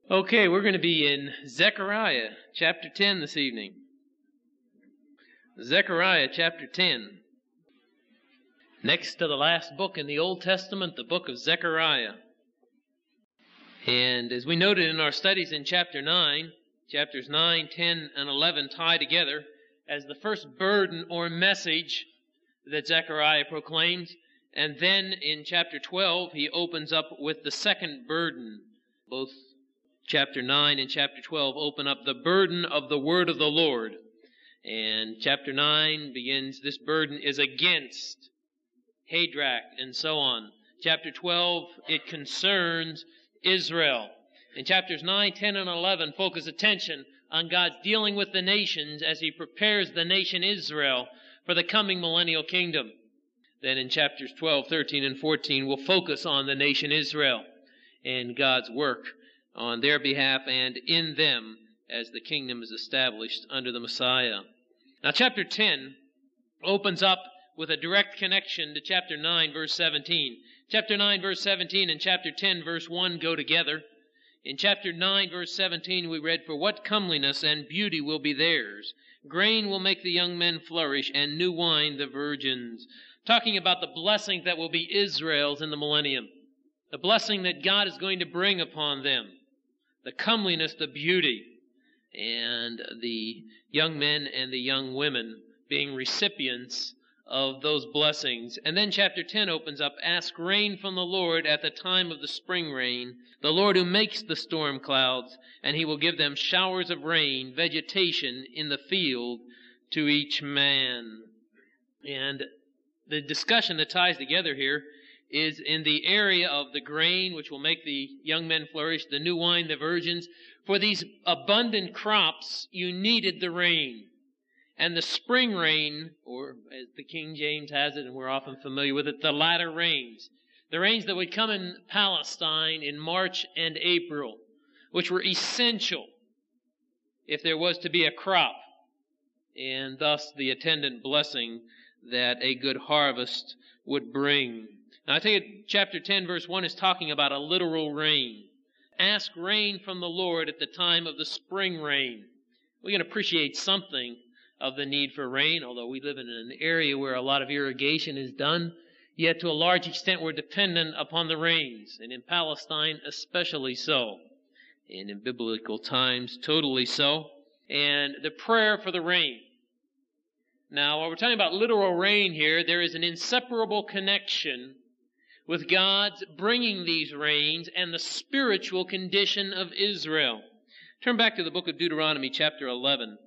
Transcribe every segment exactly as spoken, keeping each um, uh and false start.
Okay, we're going to be in Zechariah chapter ten this evening. Zechariah chapter ten. Next to the last book in the Old Testament, the book of Zechariah. And as we noted in our studies in chapter nine, chapters nine, ten, and eleven tie together as the first burden or message that Zechariah proclaims. And then in chapter twelve, he opens up with the second burden. Both chapter nine and chapter twelve open up the burden of the word of the Lord. And chapter nine begins, this burden is against Hadrach and so on. Chapter twelve, it concerns Israel. And chapters nine, ten, and eleven focus attention on God's dealing with the nations as He prepares the nation Israel for the coming millennial kingdom. Then in chapters twelve, thirteen, and fourteen, we'll focus on the nation Israel and God's work on their behalf and in them as the kingdom is established under the Messiah. Now chapter ten opens up with a direct connection to chapter nine, verse seventeen. Chapter nine, verse seventeen and chapter ten, verse one go together. In chapter nine, verse seventeen, we read, "For what comeliness and beauty will be theirs! Grain will make the young men flourish, and new wine the virgins." Talking about the blessings that will be Israel's in the millennium. The blessing that God is going to bring upon them. The comeliness, the beauty, and the young men and the young women being recipients of those blessings. And then chapter ten opens up, "Ask rain from the Lord at the time of the spring rain, the Lord who makes the storm clouds, and He will give them showers of rain, vegetation in the field to each man." And the discussion that ties together here is in the area of the grain, which will make the young men flourish, the new wine, the virgins. For these abundant crops, you needed the rain. And the spring rain, or as the King James has it, and we're often familiar with it, the latter rains. The rains that would come in Palestine in March and April, which were essential if there was to be a crop, and thus the attendant blessing that a good harvest would bring. Now I take it chapter ten verse one is talking about a literal rain. Ask rain from the Lord at the time of the spring rain. We can appreciate something of the need for rain, although we live in an area where a lot of irrigation is done, yet to a large extent we're dependent upon the rains, and in Palestine especially so, and in biblical times totally so, and the prayer for the rain. Now, while we're talking about literal rain here, there is an inseparable connection with God's bringing these rains and the spiritual condition of Israel. Turn back to the book of Deuteronomy, chapter eleven.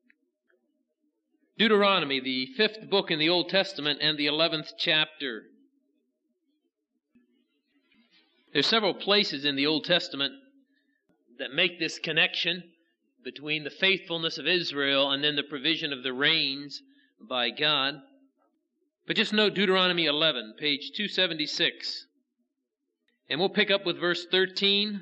Deuteronomy, the fifth book in the Old Testament and the eleventh chapter. There's several places in the Old Testament that make this connection between the faithfulness of Israel and then the provision of the rains by God. But just note Deuteronomy eleven, page two seventy-six. And we'll pick up with verse thirteen.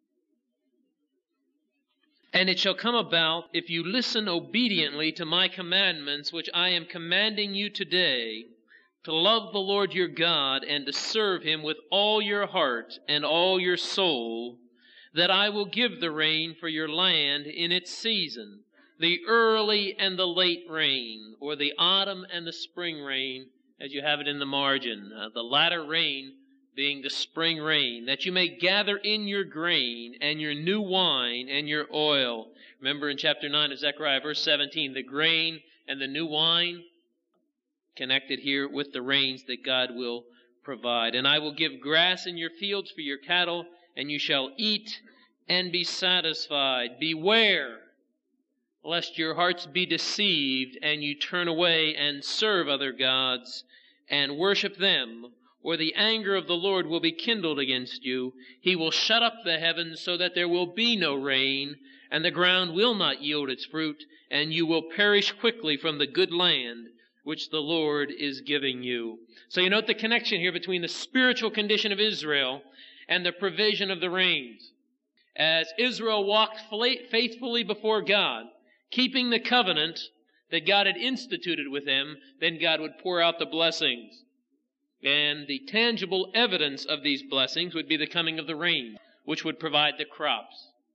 "And it shall come about, if you listen obediently to my commandments, which I am commanding you today, to love the Lord your God and to serve Him with all your heart and all your soul, that I will give the rain for your land in its season, the early and the late rain, or the autumn and the spring rain," as you have it in the margin, uh, the latter rain being the spring rain, "that you may gather in your grain and your new wine and your oil." Remember in chapter nine of Zechariah, verse seventeen, the grain and the new wine connected here with the rains that God will provide. "And I will give grass in your fields for your cattle, and you shall eat and be satisfied. Beware lest your hearts be deceived, and you turn away and serve other gods and worship them, or the anger of the Lord will be kindled against you. He will shut up the heavens so that there will be no rain, and the ground will not yield its fruit, and you will perish quickly from the good land which the Lord is giving you." So you note the connection here between the spiritual condition of Israel and the provision of the rains. As Israel walked faithfully before God, keeping the covenant that God had instituted with them, then God would pour out the blessings. And the tangible evidence of these blessings would be the coming of the rain, which would provide the crops.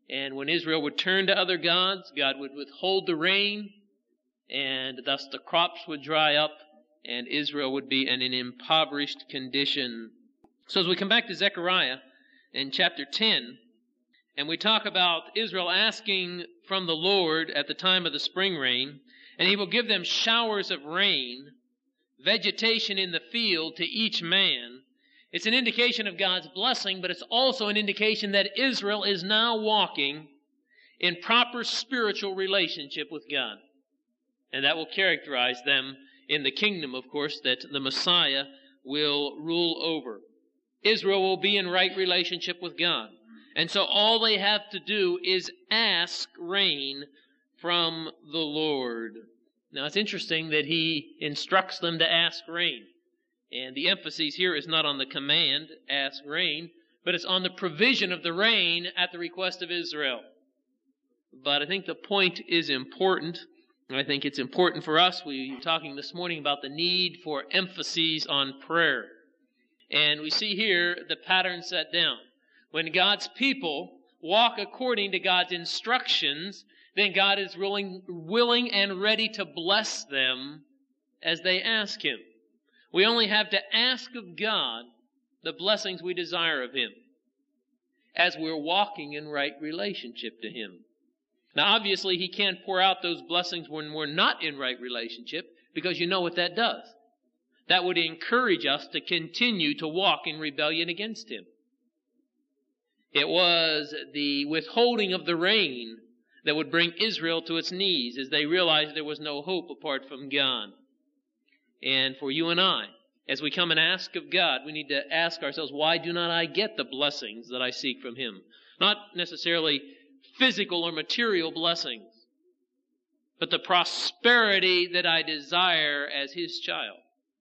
And when Israel would turn to other gods, God would withhold the rain, and thus the crops would dry up, and Israel would be in an impoverished condition. So as we come back to Zechariah in chapter ten, and we talk about Israel asking from the Lord at the time of the spring rain, and He will give them showers of rain, vegetation in the field to each man. It's an indication of God's blessing, but it's also an indication that Israel is now walking in proper spiritual relationship with God. And that will characterize them in the kingdom, of course, that the Messiah will rule over. Israel will be in right relationship with God. And so all they have to do is ask rain from the Lord. Now it's interesting that He instructs them to ask rain. And the emphasis here is not on the command, ask rain, but it's on the provision of the rain at the request of Israel. But I think the point is important. I think it's important for us. We were talking this morning about the need for emphases on prayer. And we see here the pattern set down. When God's people walk according to God's instructions, then God is willing, willing and ready to bless them as they ask Him. We only have to ask of God the blessings we desire of Him as we're walking in right relationship to Him. Now, obviously, He can't pour out those blessings when we're not in right relationship, because you know what that does. That would encourage us to continue to walk in rebellion against Him. It was the withholding of the rain that would bring Israel to its knees as they realized there was no hope apart from God. And for you and I, as we come and ask of God, we need to ask ourselves, why do not I get the blessings that I seek from Him? Not necessarily physical or material blessings, but the prosperity that I desire as His child.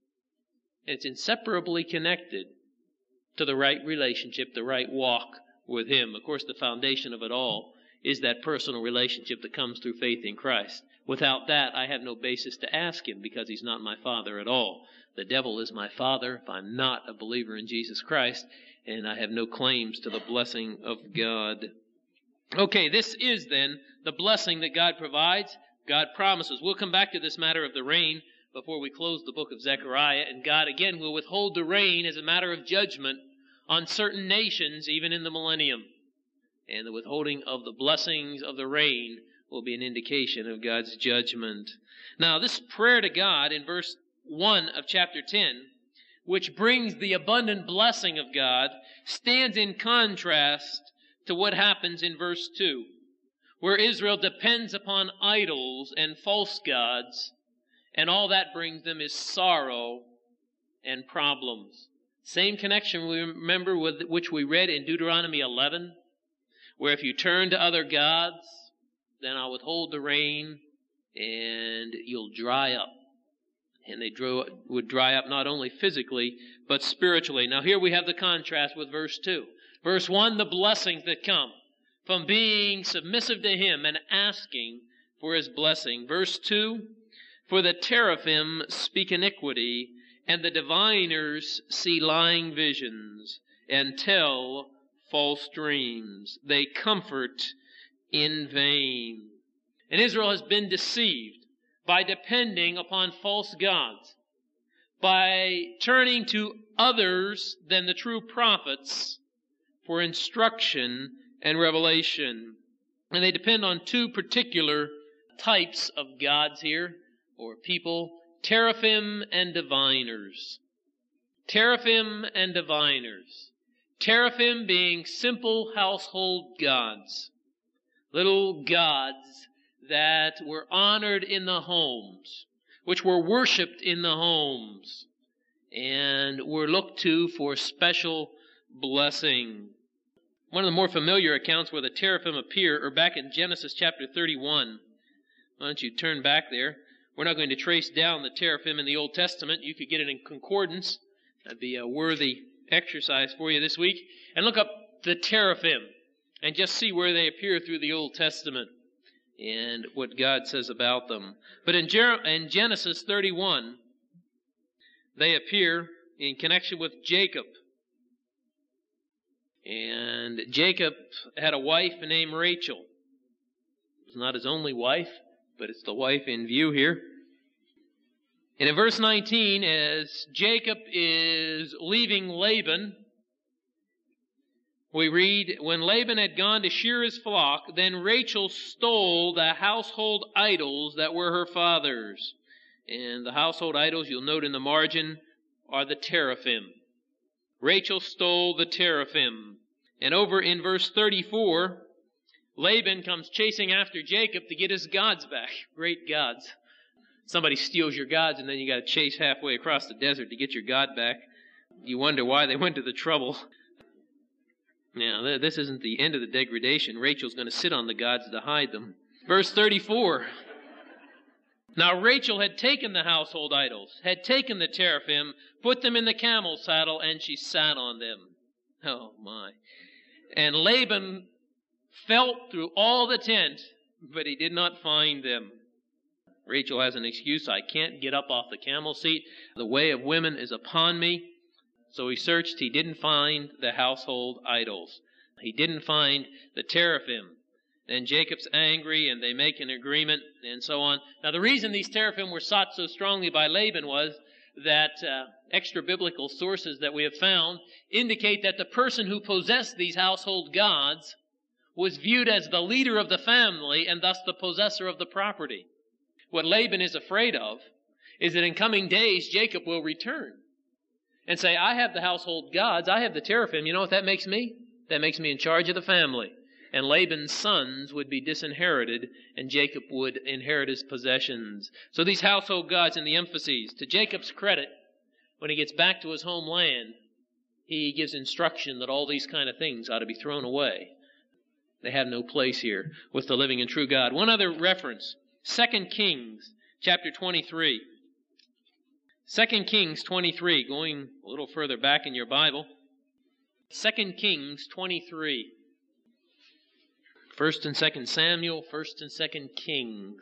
It's inseparably connected to the right relationship, the right walk with Him. Of course, the foundation of it all is that personal relationship that comes through faith in Christ. Without that, I have no basis to ask Him, because He's not my Father at all. The devil is my father if I'm not a believer in Jesus Christ, and I have no claims to the blessing of God. Okay, this is then the blessing that God provides, God promises. We'll come back to this matter of the rain before we close the book of Zechariah, and God again will withhold the rain as a matter of judgment on certain nations, even in the millennium. And the withholding of the blessings of the rain will be an indication of God's judgment. Now, this prayer to God in verse one of chapter ten, which brings the abundant blessing of God, stands in contrast to what happens in verse two, where Israel depends upon idols and false gods, and all that brings them is sorrow and problems. Same connection we remember with which we read in Deuteronomy eleven, where if you turn to other gods, then I'll withhold the rain and you'll dry up. And they drew, would dry up not only physically, but spiritually. Now here we have the contrast with verse two. Verse one, the blessings that come from being submissive to Him and asking for His blessing. Verse two, for the teraphim speak iniquity, and the diviners see lying visions, and tell false dreams. They comfort in vain. And Israel has been deceived by depending upon false gods, by turning to others than the true prophets for instruction and revelation. And they depend on two particular types of gods here, or people, teraphim and diviners. Teraphim and diviners. Teraphim being simple household gods, little gods that were honored in the homes, which were worshipped in the homes, and were looked to for special blessing. One of the more familiar accounts where the teraphim appear are back in Genesis chapter thirty-one. Why don't you turn back there? We're not going to trace down the teraphim in the Old Testament. You could get it in concordance. That'd be a worthy exercise for you this week. And look up the teraphim and just see where they appear through the Old Testament and what God says about them. But in, Jer- in Genesis thirty-one, they appear in connection with Jacob. And Jacob had a wife named Rachel. It was not his only wife, but it's the wife in view here. And in verse nineteen, as Jacob is leaving Laban, we read, when Laban had gone to shear his flock, then Rachel stole the household idols that were her father's. And the household idols, you'll note in the margin, are the teraphim. Rachel stole the teraphim. And over in verse thirty-four, Laban comes chasing after Jacob to get his gods back. Great gods. Somebody steals your gods and then you got to chase halfway across the desert to get your God back. You wonder why they went to the trouble. Now, this isn't the end of the degradation. Rachel's going to sit on the gods to hide them. Verse thirty-four. Now Rachel had taken the household idols, had taken the teraphim, put them in the camel saddle, and she sat on them. Oh, my. And Laban felt through all the tent, but he did not find them. Rachel has an excuse. I can't get up off the camel seat. The way of women is upon me. So he searched. He didn't find the household idols. He didn't find the teraphim. Then Jacob's angry, and they make an agreement, and so on. Now, the reason these teraphim were sought so strongly by Laban was that uh, extra-biblical sources that we have found indicate that the person who possessed these household gods was viewed as the leader of the family and thus the possessor of the property. What Laban is afraid of is that in coming days, Jacob will return and say, I have the household gods, I have the teraphim. You know what that makes me? That makes me in charge of the family. And Laban's sons would be disinherited, and Jacob would inherit his possessions. So these household gods and the emphases. To Jacob's credit, when he gets back to his homeland, he gives instruction that all these kind of things ought to be thrown away. They have no place here with the living and true God. One other reference, Second Kings chapter twenty-three. Second Kings twenty-three, going a little further back in your Bible. Second Kings twenty-three. First and Second Samuel, First and Second Kings.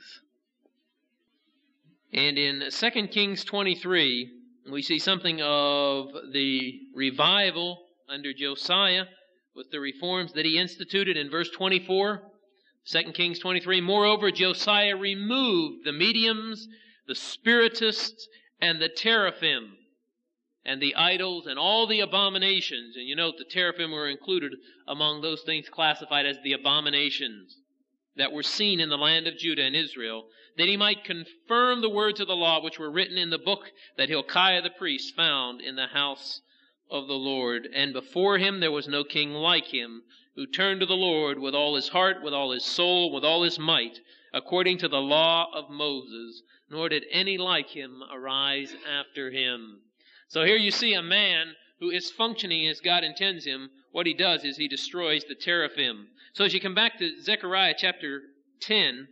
And in Second Kings twenty-three, we see something of the revival under Josiah with the reforms that he instituted in verse twenty-four. Second Kings twenty-three, moreover, Josiah removed the mediums, the spiritists, and the teraphim, and the idols, and all the abominations. And you note the teraphim were included among those things classified as the abominations that were seen in the land of Judah and Israel, that he might confirm the words of the law which were written in the book that Hilkiah the priest found in the house of the Lord. And before him there was no king like him, who turned to the Lord with all his heart, with all his soul, with all his might, according to the law of Moses, nor did any like him arise after him. So here you see a man who is functioning as God intends him. What he does is he destroys the teraphim. So as you come back to Zechariah chapter ten,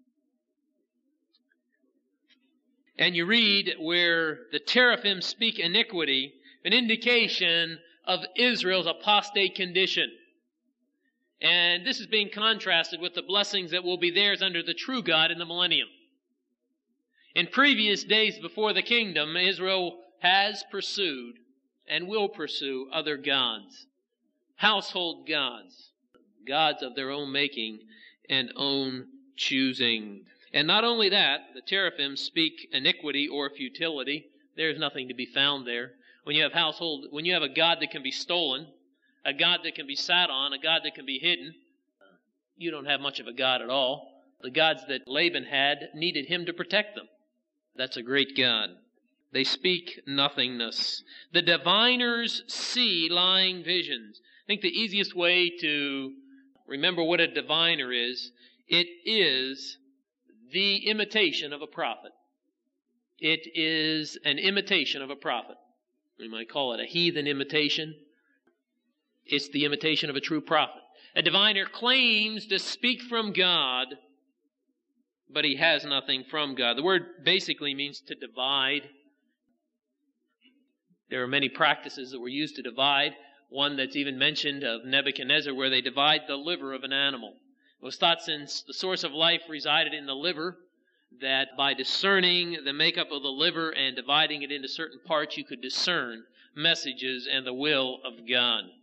and you read where the teraphim speak iniquity, an indication of Israel's apostate condition. And this is being contrasted with the blessings that will be theirs under the true God in the millennium. In previous days before the kingdom, Israel has pursued and will pursue other gods, household gods, gods of their own making and own choosing. And not only that, the teraphim speak iniquity or futility. There's nothing to be found there. When you have household, when you have a God that can be stolen, a God that can be sat on, a God that can be hidden, you don't have much of a God at all. The gods that Laban had needed him to protect them. That's a great God. They speak nothingness. The diviners see lying visions. I think the easiest way to remember what a diviner is, it is the imitation of a prophet. It is an imitation of a prophet. We might call it a heathen imitation. It's the imitation of a true prophet. A diviner claims to speak from God, but he has nothing from God. The word basically means to divide. There are many practices that were used to divide. One that's even mentioned of Nebuchadnezzar, where they divide the liver of an animal. It was thought, since the source of life resided in the liver, that by discerning the makeup of the liver and dividing it into certain parts, you could discern messages and the will of God.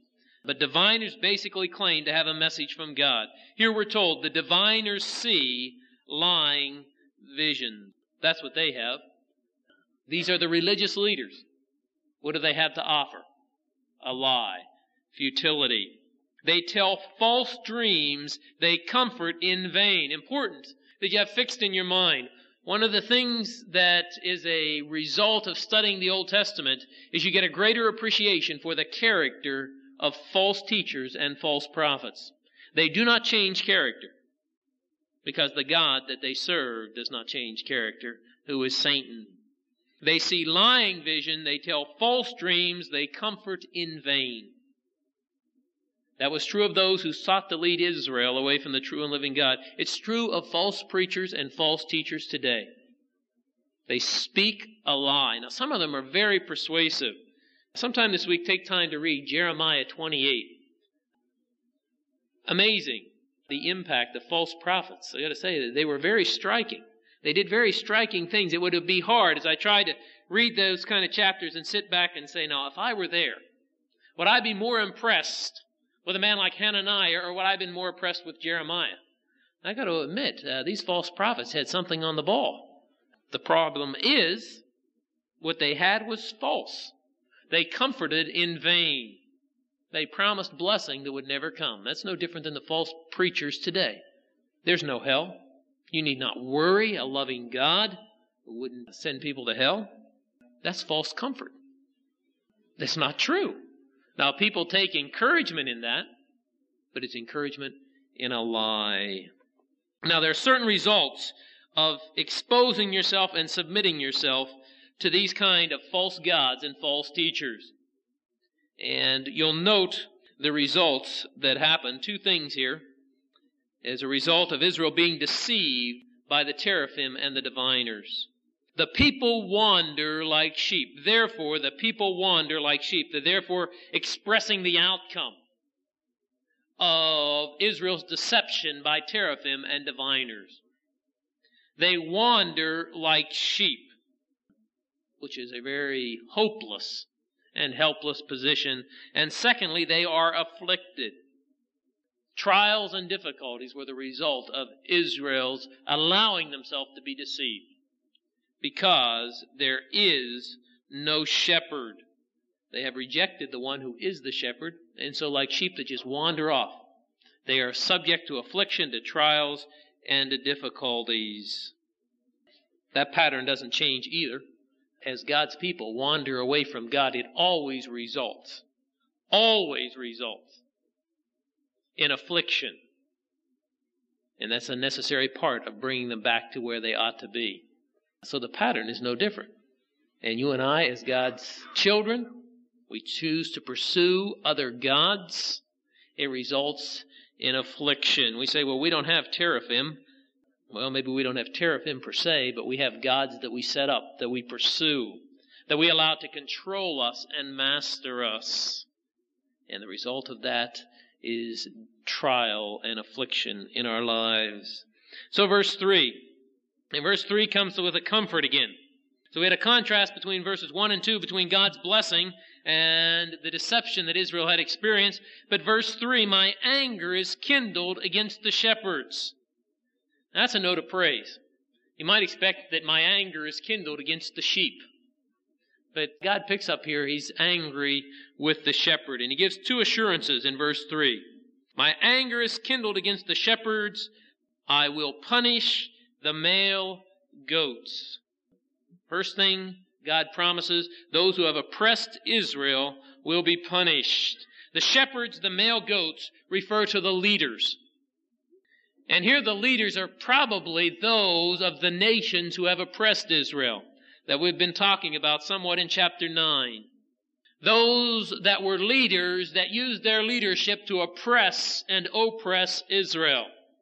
But diviners basically claim to have a message from God. Here we're told the diviners see lying visions. That's what they have. These are the religious leaders. What do they have to offer? A lie. Futility. They tell false dreams. They comfort in vain. Important that you have fixed in your mind. One of the things that is a result of studying the Old Testament is you get a greater appreciation for the character of false teachers and false prophets. They do not change character because the God that they serve does not change character, who is Satan. They see lying vision, they tell false dreams, they comfort in vain. That was true of those who sought to lead Israel away from the true and living God. It's true of false preachers and false teachers today. They speak a lie. Now, some of them are very persuasive. Sometime this week, take time to read Jeremiah twenty-eight. Amazing, the impact of false prophets. I got to say that they were very striking. They did very striking things. It would be hard as I tried to read those kind of chapters and sit back and say, now, if I were there, would I be more impressed with a man like Hananiah, or would I have been more impressed with Jeremiah? I got to admit, uh, these false prophets had something on the ball. The problem is, what they had was false. They comforted in vain. They promised blessing that would never come. That's no different than the false preachers today. There's no hell. You need not worry. A loving God who wouldn't send people to hell. That's false comfort. That's not true. Now, people take encouragement in that, but it's encouragement in a lie. Now, there are certain results of exposing yourself and submitting yourself to these kind of false gods and false teachers. And you'll note the results that happen. Two things here. As a result of Israel being deceived by the teraphim and the diviners. The people wander like sheep. Therefore, the people wander like sheep. They're therefore expressing the outcome of Israel's deception by teraphim and diviners. They wander like sheep, which is a very hopeless and helpless position. And secondly, they are afflicted. Trials and difficulties were the result of Israel's allowing themselves to be deceived, because there is no shepherd. They have rejected the one who is the shepherd, and so like sheep that just wander off, they are subject to affliction, to trials, and to difficulties. That pattern doesn't change either. As God's people wander away from God, it always results, always results in affliction. And that's a necessary part of bringing them back to where they ought to be. So the pattern is no different. And you and I, as God's children, we choose to pursue other gods. It results in affliction. We say, well, we don't have teraphim. Well, maybe we don't have teraphim per se, but we have gods that we set up, that we pursue, that we allow to control us and master us. And the result of that is trial and affliction in our lives. So verse three. And verse three comes with a comfort again. So we had a contrast between verses one and two, between God's blessing and the deception that Israel had experienced. But verse three, my anger is kindled against the shepherds. That's a note of praise. You might expect that my anger is kindled against the sheep. But God picks up here, he's angry with the shepherd. And he gives two assurances in verse three. My anger is kindled against the shepherds. I will punish the male goats. First thing God promises, those who have oppressed Israel will be punished. The shepherds, the male goats, refer to the leaders. And here the leaders are probably those of the nations who have oppressed Israel, that we've been talking about somewhat in chapter nine. Those that were leaders that used their leadership to oppress and oppress Israel.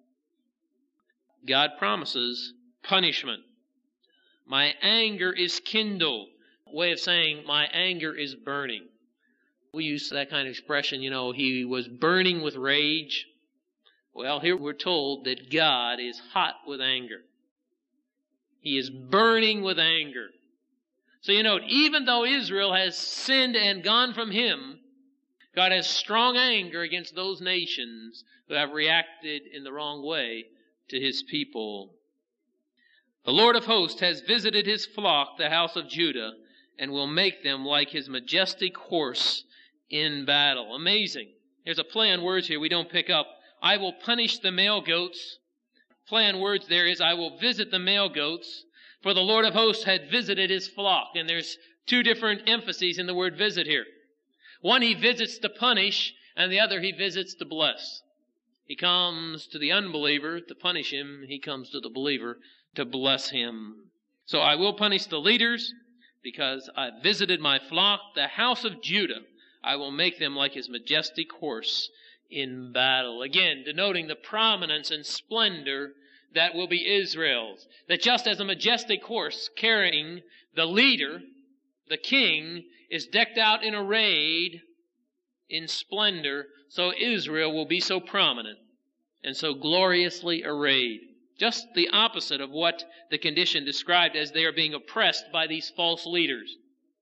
God promises punishment. My anger is kindled. A way of saying my anger is burning. We use that kind of expression, you know, he was burning with rage. Well, here we're told that God is hot with anger. He is burning with anger. So you note, even though Israel has sinned and gone from him, God has strong anger against those nations who have reacted in the wrong way to His people. The Lord of hosts has visited His flock, the house of Judah, and will make them like His majestic horse in battle. Amazing. There's a play on words here we don't pick up. I will punish the male goats. Play on words there is, I will visit the male goats, for the Lord of hosts had visited His flock. And there's two different emphases in the word visit here. One, He visits to punish, and the other, He visits to bless. He comes to the unbeliever to punish him. He comes to the believer to bless him. So I will punish the leaders because I visited my flock, the house of Judah. I will make them like His majestic horse in battle. Again, denoting the prominence and splendor that will be Israel's. That just as a majestic horse carrying the leader, the king, is decked out in arrayed in splendor, so Israel will be so prominent and so gloriously arrayed. Just the opposite of what the condition described as they are being oppressed by these false leaders.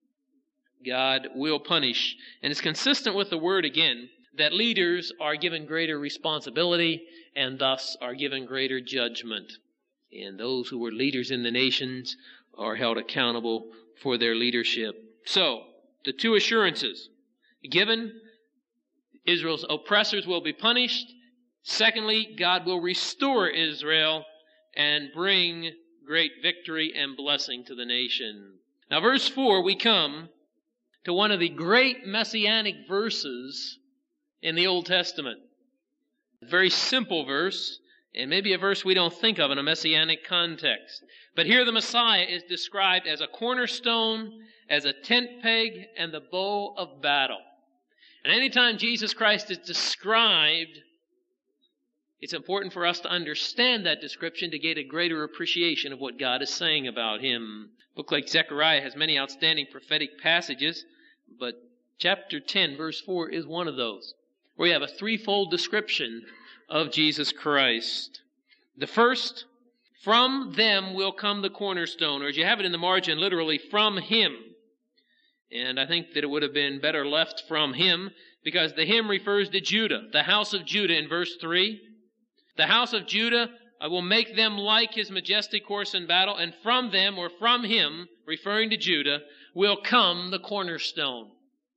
God will punish. And it's consistent with the word again that leaders are given greater responsibility and thus are given greater judgment. And those who were leaders in the nations are held accountable for their leadership. So, the two assurances given: Israel's oppressors will be punished. Secondly, God will restore Israel and bring great victory and blessing to the nation. Now, verse four, we come to one of the great messianic verses in the Old Testament. A very simple verse, and maybe a verse we don't think of in a messianic context. But here the Messiah is described as a cornerstone, as a tent peg, and the bow of battle. And anytime Jesus Christ is described, it's important for us to understand that description to get a greater appreciation of what God is saying about Him. A book like Zechariah has many outstanding prophetic passages, but chapter ten, verse four is one of those, where you have a threefold description of Jesus Christ. The first, from them will come the cornerstone, or as you have it in the margin, literally, from Him. And I think that it would have been better left from Him, because the Him refers to Judah, the house of Judah in verse three. The house of Judah, I will make them like His majestic horse in battle, and from them, or from Him, referring to Judah, will come the cornerstone.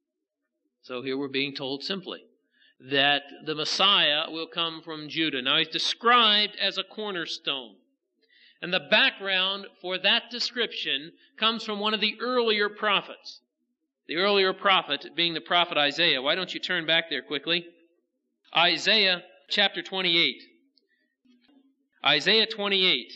So here we're being told simply that the Messiah will come from Judah. Now He's described as a cornerstone. And the background for that description comes from one of the earlier prophets. The earlier prophet being the prophet Isaiah. Why don't you turn back there quickly? Isaiah chapter twenty-eight. Isaiah twenty-eight.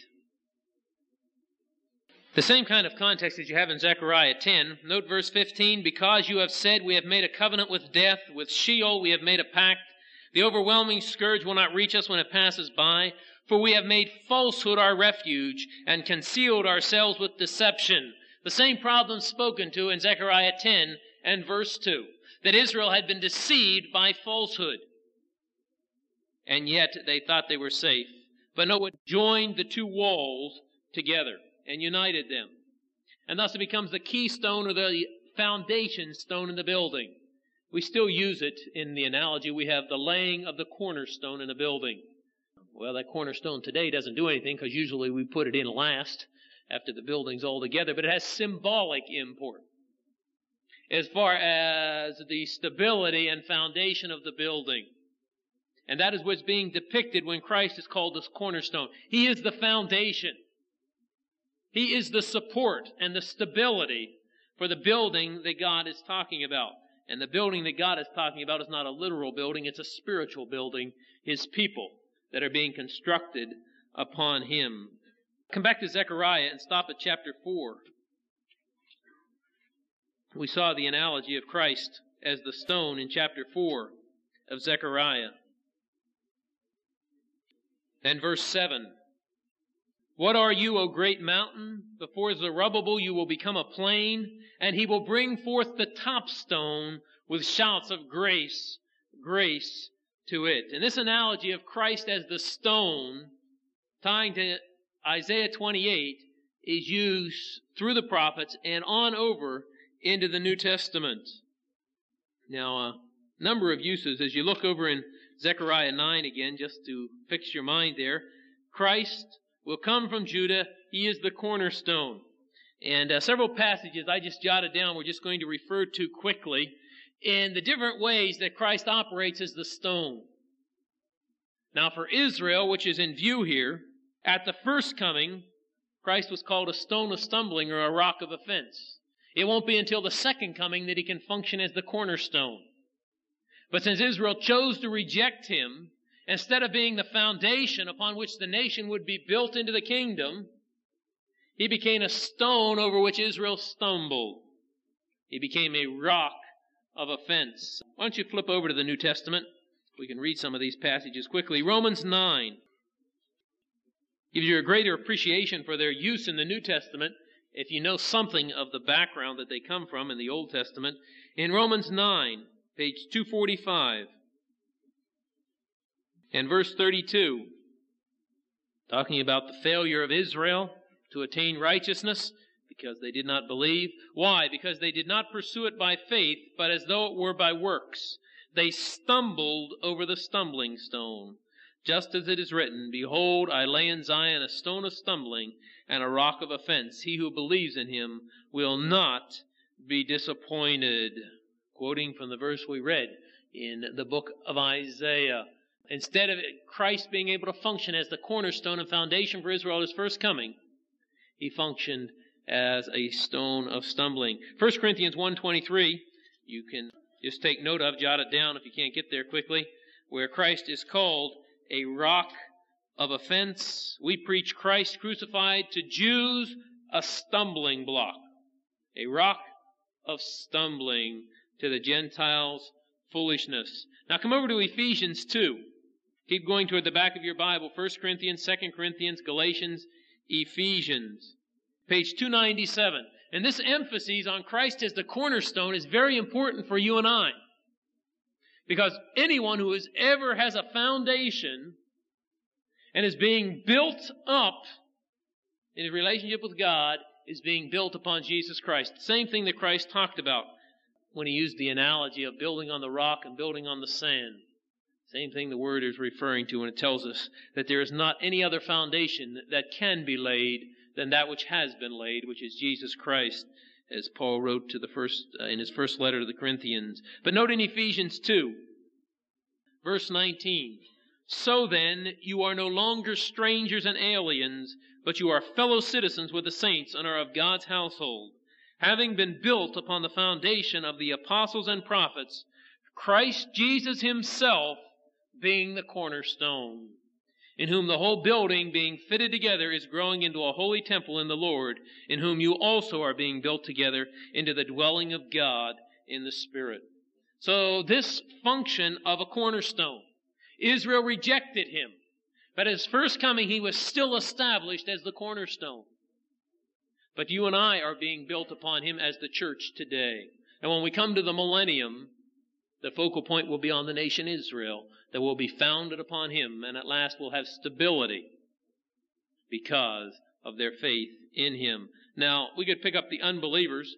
The same kind of context as you have in Zechariah ten. Note verse fifteen. Because you have said, we have made a covenant with death, with Sheol we have made a pact. The overwhelming scourge will not reach us when it passes by. For we have made falsehood our refuge, and concealed ourselves with deception. The same problem spoken to in Zechariah ten and verse two. That Israel had been deceived by falsehood. And yet they thought they were safe. But no one joined the two walls together and united them. And thus it becomes the keystone or the foundation stone in the building. We still use it in the analogy. We have the laying of the cornerstone in a building. Well, that cornerstone today doesn't do anything because usually we put it in last after the building's all together, but it has symbolic import as far as the stability and foundation of the building. And that is what's being depicted when Christ is called the cornerstone. He is the foundation. He is the support and the stability for the building that God is talking about. And the building that God is talking about is not a literal building, it's a spiritual building, His people that are being constructed upon Him. Come back to Zechariah and stop at chapter four. We saw the analogy of Christ as the stone in chapter four of Zechariah. Then verse seven. What are you, O great mountain? Before Zerubbabel you will become a plain, and he will bring forth the top stone with shouts of grace, grace to it. And this analogy of Christ as the stone, tying to Isaiah twenty-eight, is used through the prophets and on over into the New Testament. Now, uh, number of uses. As you look over in Zechariah nine again, just to fix your mind there, Christ will come from Judah. He is the cornerstone. And uh, several passages I just jotted down we're just going to refer to quickly in the different ways that Christ operates as the stone. Now for Israel, which is in view here, at the first coming, Christ was called a stone of stumbling or a rock of offense. It won't be until the second coming that he can function as the cornerstone. But since Israel chose to reject him, instead of being the foundation upon which the nation would be built into the kingdom, he became a stone over which Israel stumbled. He became a rock of offense. Why don't you flip over to the New Testament? We can read some of these passages quickly. Romans nine gives you a greater appreciation for their use in the New Testament if you know something of the background that they come from in the Old Testament. In Romans nine, page two forty-five, and verse thirty-two, talking about the failure of Israel to attain righteousness because they did not believe. Why? Because they did not pursue it by faith, but as though it were by works. They stumbled over the stumbling stone. Just as it is written, Behold, I lay in Zion a stone of stumbling and a rock of offense. He who believes in him will not be disappointed. Quoting from the verse we read in the book of Isaiah. Instead of Christ being able to function as the cornerstone and foundation for Israel at his first coming, he functioned as a stone of stumbling. First Corinthians one twenty-three, you can just take note of, jot it down if you can't get there quickly, where Christ is called a rock of offense. We preach Christ crucified, to Jews a stumbling block, a rock of stumbling, to the Gentiles foolishness. Now come over to Ephesians two. Keep going toward the back of your Bible. First Corinthians, Second Corinthians, Galatians, Ephesians. Page two ninety-seven. And this emphasis on Christ as the cornerstone is very important for you and I. Because anyone who is ever has a foundation and is being built up in his relationship with God is being built upon Jesus Christ. Same thing that Christ talked about when he used the analogy of building on the rock and building on the sand. Same thing the Word is referring to when it tells us that there is not any other foundation that can be laid than that which has been laid, which is Jesus Christ, as Paul wrote to the first uh, in his first letter to the Corinthians. But note in Ephesians two, verse nineteen, So then you are no longer strangers and aliens, but you are fellow citizens with the saints and are of God's household, having been built upon the foundation of the apostles and prophets, Christ Jesus himself being the cornerstone, in whom the whole building being fitted together is growing into a holy temple in the Lord, in whom you also are being built together into the dwelling of God in the Spirit. So this function of a cornerstone, Israel rejected him, but at his first coming he was still established as the cornerstone. But you and I are being built upon him as the church today. And when we come to the millennium, the focal point will be on the nation Israel, that will be founded upon him, and at last will have stability because of their faith in him. Now, we could pick up the unbelievers.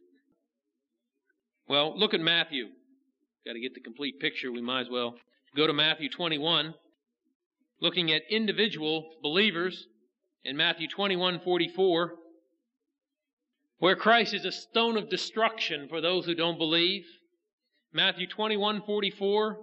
Well, look at Matthew. Got to get the complete picture. We might as well go to Matthew twenty-one. Looking at individual believers in Matthew twenty-one forty-four, where Christ is a stone of destruction for those who don't believe. Matthew twenty-one forty-four,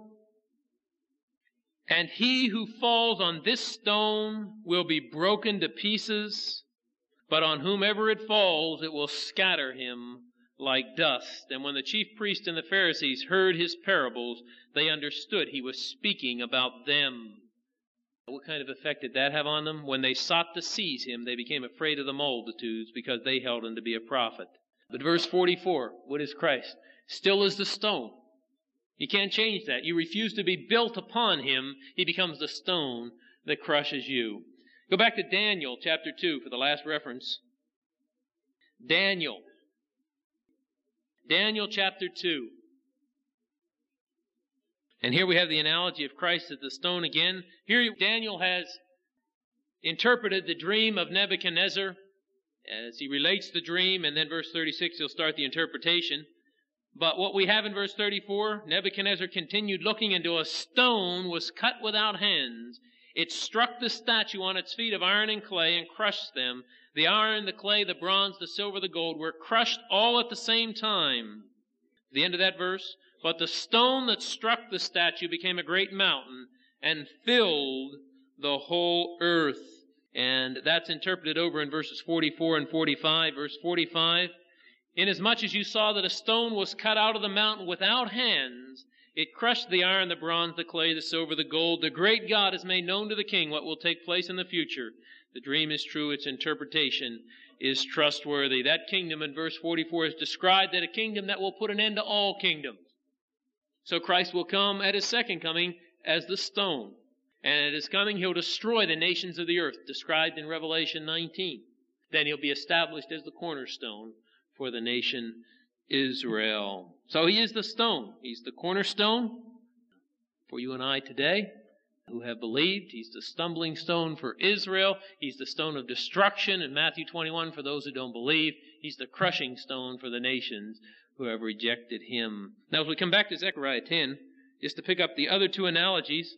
And he who falls on this stone will be broken to pieces, but on whomever it falls, it will scatter him like dust. And when the chief priests and the Pharisees heard his parables, they understood he was speaking about them. What kind of effect did that have on them? When they sought to seize him, they became afraid of the multitudes because they held him to be a prophet. But verse forty-four, what is Christ? Still is the stone. You can't change that. You refuse to be built upon him, he becomes the stone that crushes you. Go back to Daniel chapter two for the last reference. Daniel. Daniel chapter two. And here we have the analogy of Christ as the stone again. Here Daniel has interpreted the dream of Nebuchadnezzar as he relates the dream, and then verse thirty-six he'll start the interpretation. But what we have in verse thirty-four, Nebuchadnezzar continued looking, into a stone was cut without hands. It struck the statue on its feet of iron and clay and crushed them. The iron, the clay, the bronze, the silver, the gold were crushed all at the same time. The end of that verse, but the stone that struck the statue became a great mountain and filled the whole earth. And that's interpreted over in verses forty-four and forty-five. Verse forty-five, inasmuch as you saw that a stone was cut out of the mountain without hands, it crushed the iron, the bronze, the clay, the silver, the gold. The great God has made known to the king what will take place in the future. The dream is true, its interpretation is trustworthy. That kingdom in verse forty-four is described as a kingdom that will put an end to all kingdoms. So Christ will come at his second coming as the stone. And at his coming, he'll destroy the nations of the earth, described in Revelation nineteen. Then he'll be established as the cornerstone for the nation Israel. So he is the stone. He's the cornerstone for you and I today who have believed. He's the stumbling stone for Israel. He's the stone of destruction in Matthew twenty-one for those who don't believe. He's the crushing stone for the nations who have rejected him. Now, as we come back to Zechariah ten, just to pick up the other two analogies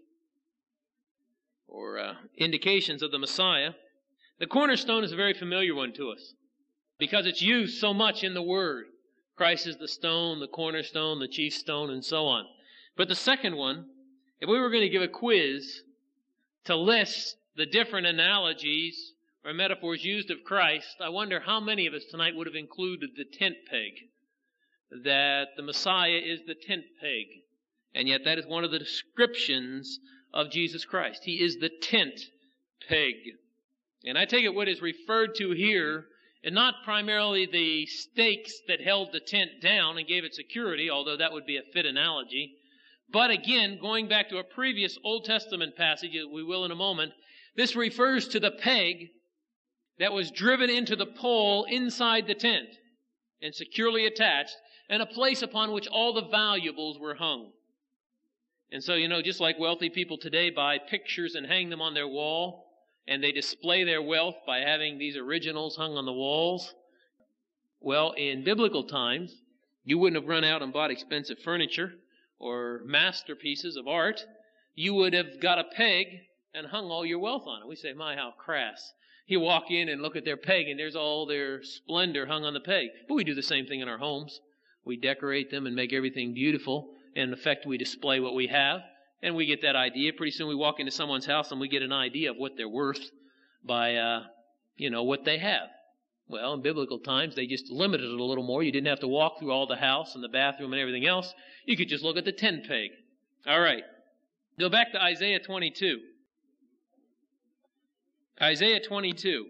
or uh, indications of the Messiah, the cornerstone is a very familiar one to us because it's used so much in the Word. Christ is the stone, the cornerstone, the chief stone, and so on. But the second one, if we were going to give a quiz to list the different analogies or metaphors used of Christ, I wonder how many of us tonight would have included the tent peg, that the Messiah is the tent peg. And yet that is one of the descriptions of Jesus Christ. He is the tent peg. And I take it what is referred to here, and not primarily the stakes that held the tent down and gave it security, although that would be a fit analogy. But again, going back to a previous Old Testament passage that we will in a moment, this refers to the peg that was driven into the pole inside the tent and securely attached, and a place upon which all the valuables were hung. And so, you know, just like wealthy people today buy pictures and hang them on their wall, and they display their wealth by having these originals hung on the walls. Well, in biblical times, you wouldn't have run out and bought expensive furniture or masterpieces of art. You would have got a peg and hung all your wealth on it. We say, my, how crass. You walk in and look at their peg, and there's all their splendor hung on the peg. But we do the same thing in our homes. We decorate them and make everything beautiful. And in effect, we display what we have. And we get that idea. Pretty soon we walk into someone's house and we get an idea of what they're worth by, uh, you know, what they have. Well, in biblical times, they just limited it a little more. You didn't have to walk through all the house and the bathroom and everything else. You could just look at the tent peg. All right. Go back to Isaiah twenty-two. Isaiah twenty-two.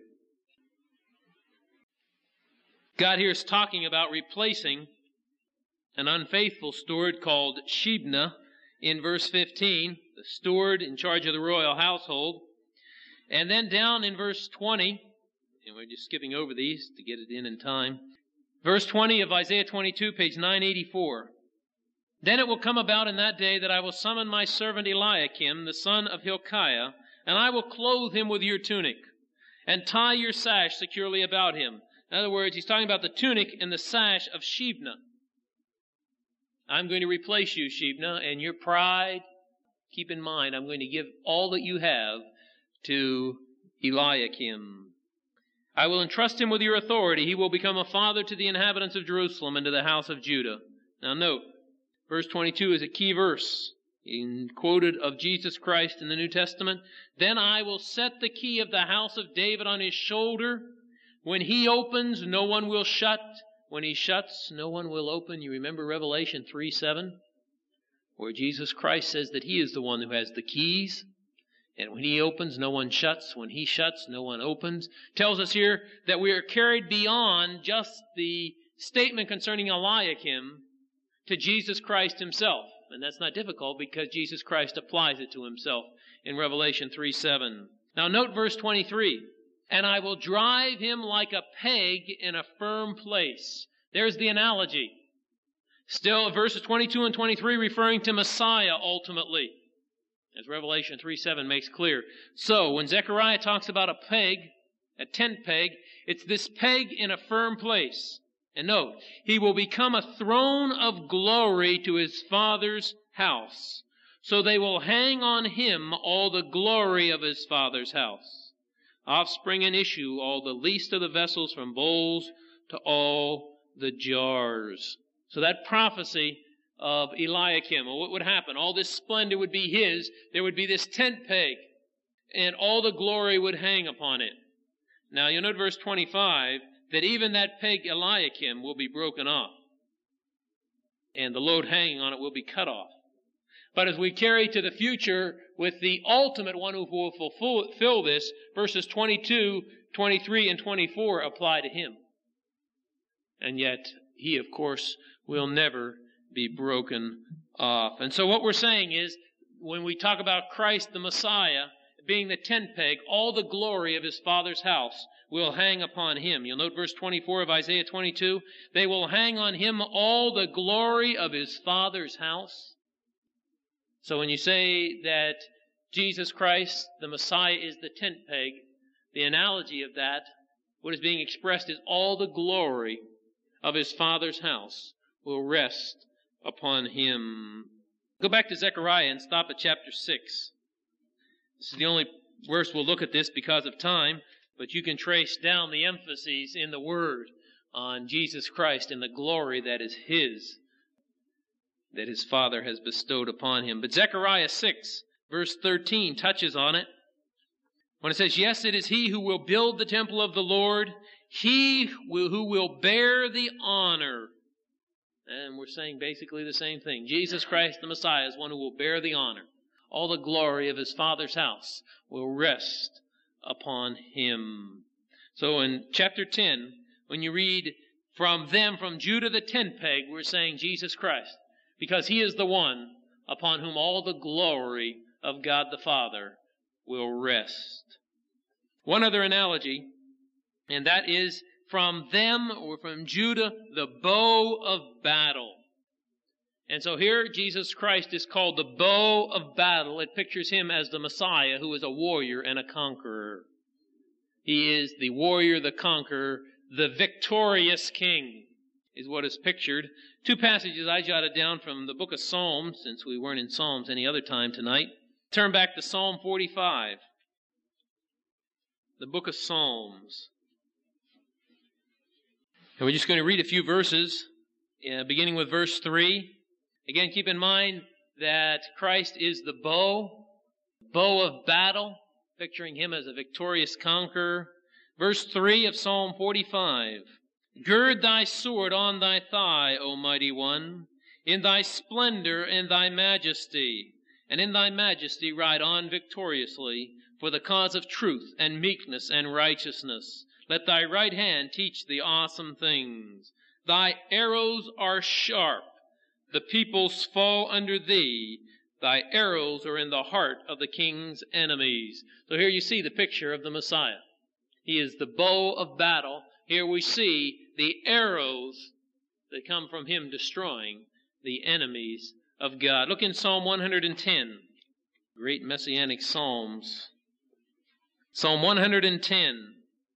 God here is talking about replacing an unfaithful steward called Shebna in verse fifteen, the steward in charge of the royal household. And then down in verse twenty, and we're just skipping over these to get it in in time. Verse twenty of Isaiah twenty-two, page nine eighty-four. Then it will come about in that day that I will summon my servant Eliakim, the son of Hilkiah, and I will clothe him with your tunic, and tie your sash securely about him. In other words, he's talking about the tunic and the sash of Shebna. I'm going to replace you, Shebna, and your pride, keep in mind, I'm going to give all that you have to Eliakim. I will entrust him with your authority. He will become a father to the inhabitants of Jerusalem and to the house of Judah. Now note, verse twenty-two is a key verse in quoted of Jesus Christ in the New Testament. Then I will set the key of the house of David on his shoulder. When he opens, no one will shut. When he shuts, no one will open. You remember Revelation three seven, where Jesus Christ says that he is the one who has the keys. And when he opens, no one shuts. When he shuts, no one opens. Tells us here that we are carried beyond just the statement concerning Eliakim to Jesus Christ himself. And that's not difficult because Jesus Christ applies it to himself in Revelation three seven. Now note verse twenty-three. And I will drive him like a peg in a firm place. There's the analogy. Still, verses twenty-two and twenty-three referring to Messiah ultimately, as Revelation three seven makes clear. So, when Zechariah talks about a peg, a tent peg, it's this peg in a firm place. And note, he will become a throne of glory to his Father's house. So they will hang on him all the glory of his Father's house. Offspring and issue, all the least of the vessels, from bowls to all the jars. So that prophecy of Eliakim, well, what would happen? All this splendor would be his. There would be this tent peg, and all the glory would hang upon it. Now, you'll note verse twenty-five, that even that peg Eliakim will be broken off, and the load hanging on it will be cut off. But as we carry to the future with the ultimate one who will fulfill this, verses twenty-two, twenty-three, and twenty-four apply to him. And yet, he, of course, will never be broken off. And so what we're saying is, when we talk about Christ the Messiah being the tent peg, all the glory of his Father's house will hang upon him. You'll note verse twenty-four of Isaiah twenty-two. They will hang on him all the glory of his Father's house. So when you say that Jesus Christ, the Messiah, is the tent peg, the analogy of that, what is being expressed is all the glory of his Father's house will rest upon him. Go back to Zechariah and stop at chapter six. This is the only verse we'll look at this because of time, but you can trace down the emphases in the Word on Jesus Christ and the glory that is his, that his Father has bestowed upon him. But Zechariah six, verse thirteen, touches on it. When it says, yes, it is he who will build the temple of the Lord, he will, who will bear the honor. And we're saying basically the same thing. Jesus Christ, the Messiah, is one who will bear the honor. All the glory of his Father's house will rest upon him. So in chapter ten, when you read from them, from Judah the tent peg, we're saying Jesus Christ, because he is the one upon whom all the glory of God the Father will rest. One other analogy, and that is from them, or from Judah, the bow of battle. And so here Jesus Christ is called the bow of battle. It pictures him as the Messiah, who is a warrior and a conqueror. He is the warrior, the conqueror, the victorious king, is what is pictured. Two passages I jotted down from the book of Psalms, since we weren't in Psalms any other time tonight. Turn back to Psalm forty-five. The book of Psalms. And we're just going to read a few verses, uh, beginning with verse three. Again, keep in mind that Christ is the bow, bow of battle, picturing him as a victorious conqueror. Verse three of Psalm forty-five. Gird thy sword on thy thigh, O mighty one, in thy splendor and thy majesty, and in thy majesty ride on victoriously for the cause of truth and meekness and righteousness. Let thy right hand teach thee awesome things. Thy arrows are sharp. The peoples fall under thee. Thy arrows are in the heart of the king's enemies. So here you see the picture of the Messiah. He is the bow of battle. Here we see the arrows that come from him destroying the enemies of God. Look in Psalm one hundred ten. Great messianic psalms. Psalm one hundred ten.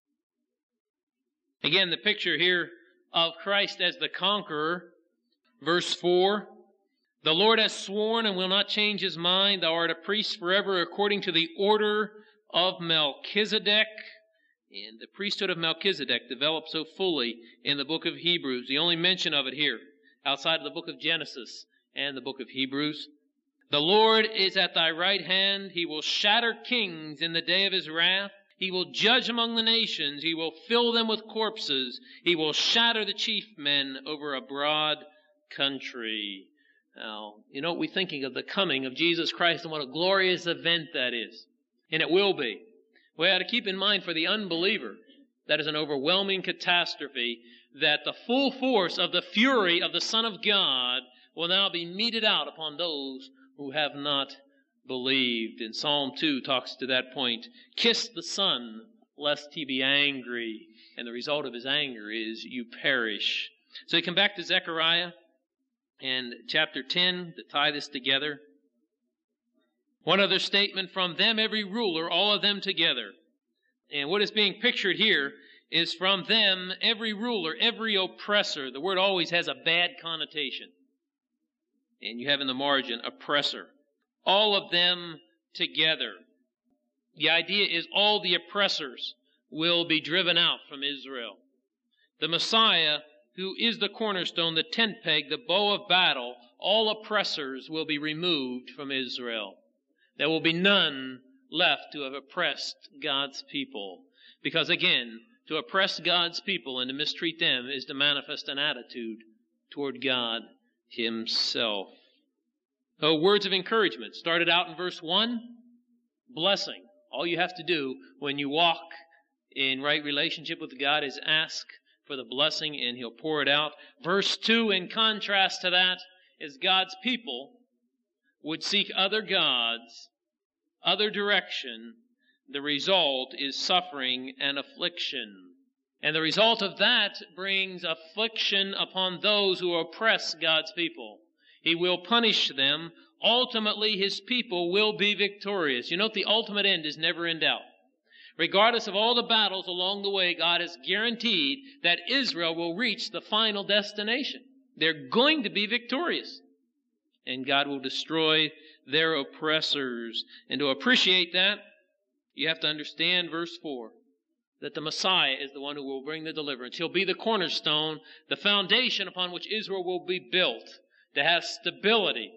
Again, the picture here of Christ as the conqueror. Verse four. The Lord has sworn and will not change his mind. Thou art a priest forever according to the order of Melchizedek. And the priesthood of Melchizedek developed so fully in the book of Hebrews. The only mention of it here, outside of the book of Genesis and the book of Hebrews. The Lord is at thy right hand. He will shatter kings in the day of his wrath. He will judge among the nations. He will fill them with corpses. He will shatter the chief men over a broad country. Now, you know, we're thinking of the coming of Jesus Christ and what a glorious event that is. And it will be. We ought to keep in mind for the unbeliever, that is an overwhelming catastrophe, that the full force of the fury of the Son of God will now be meted out upon those who have not believed. And Psalm two talks to that point. Kiss the Son, lest he be angry. And the result of his anger is you perish. So you come back to Zechariah and chapter ten to tie this together. One other statement, from them every ruler, all of them together. And what is being pictured here is from them every ruler, every oppressor. The word always has a bad connotation. And you have in the margin, oppressor. All of them together. The idea is all the oppressors will be driven out from Israel. The Messiah, who is the cornerstone, the tent peg, the bow of battle, all oppressors will be removed from Israel. There will be none left to have oppressed God's people. Because again, to oppress God's people and to mistreat them is to manifest an attitude toward God Himself. Oh, words of encouragement. Started out in verse one, blessing. All you have to do when you walk in right relationship with God is ask for the blessing and He'll pour it out. Verse two, in contrast to that, is God's people would seek other gods, other direction. The result is suffering and affliction. And the result of that brings affliction upon those who oppress God's people. He will punish them. Ultimately, His people will be victorious. You note the ultimate end is never in doubt. Regardless of all the battles along the way, God has guaranteed that Israel will reach the final destination. They're going to be victorious. And God will destroy their oppressors. And to appreciate that, you have to understand verse four, that the Messiah is the one who will bring the deliverance. He'll be the cornerstone, the foundation upon which Israel will be built to have stability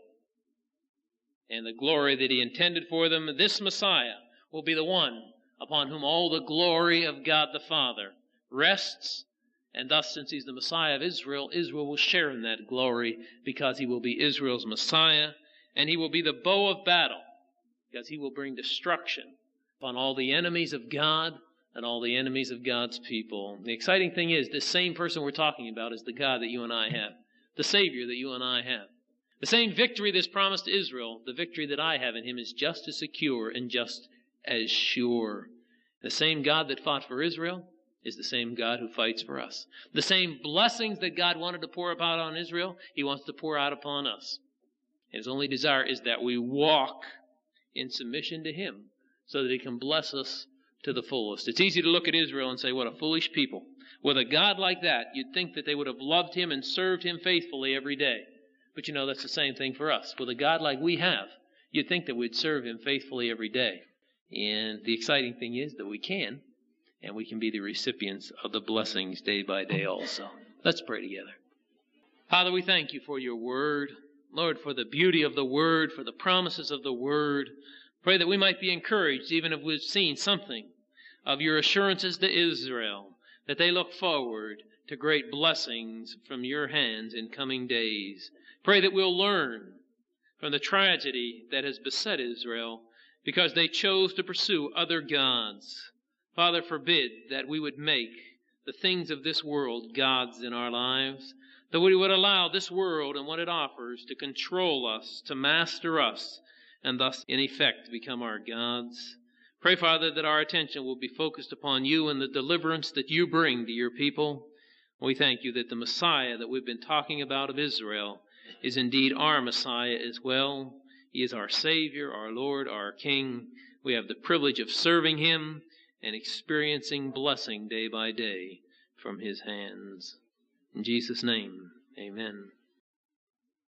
and the glory that He intended for them. This Messiah will be the one upon whom all the glory of God the Father rests. And thus, since He's the Messiah of Israel, Israel will share in that glory because He will be Israel's Messiah. And He will be the bow of battle because He will bring destruction upon all the enemies of God and all the enemies of God's people. The exciting thing is, this same person we're talking about is the God that you and I have, the Savior that you and I have. The same victory that's promised to Israel, the victory that I have in Him is just as secure and just as sure. The same God that fought for Israel is the same God who fights for us. The same blessings that God wanted to pour out on Israel, He wants to pour out upon us. His only desire is that we walk in submission to Him so that He can bless us to the fullest. It's easy to look at Israel and say, what a foolish people. With a God like that, you'd think that they would have loved Him and served Him faithfully every day. But you know, that's the same thing for us. With a God like we have, you'd think that we'd serve Him faithfully every day. And the exciting thing is that we can, and we can be the recipients of the blessings day by day also. Let's pray together. Father, we thank You for Your Word. Lord, for the beauty of the Word, for the promises of the Word. Pray that we might be encouraged, even if we've seen something of Your assurances to Israel, that they look forward to great blessings from Your hands in coming days. Pray that we'll learn from the tragedy that has beset Israel because they chose to pursue other gods. Father, forbid that we would make the things of this world gods in our lives, that we would allow this world and what it offers to control us, to master us, and thus, in effect, become our gods. Pray, Father, that our attention will be focused upon You and the deliverance that You bring to Your people. We thank You that the Messiah that we've been talking about of Israel is indeed our Messiah as well. He is our Savior, our Lord, our King. We have the privilege of serving Him and experiencing blessing day by day from His hands. In Jesus' name, amen.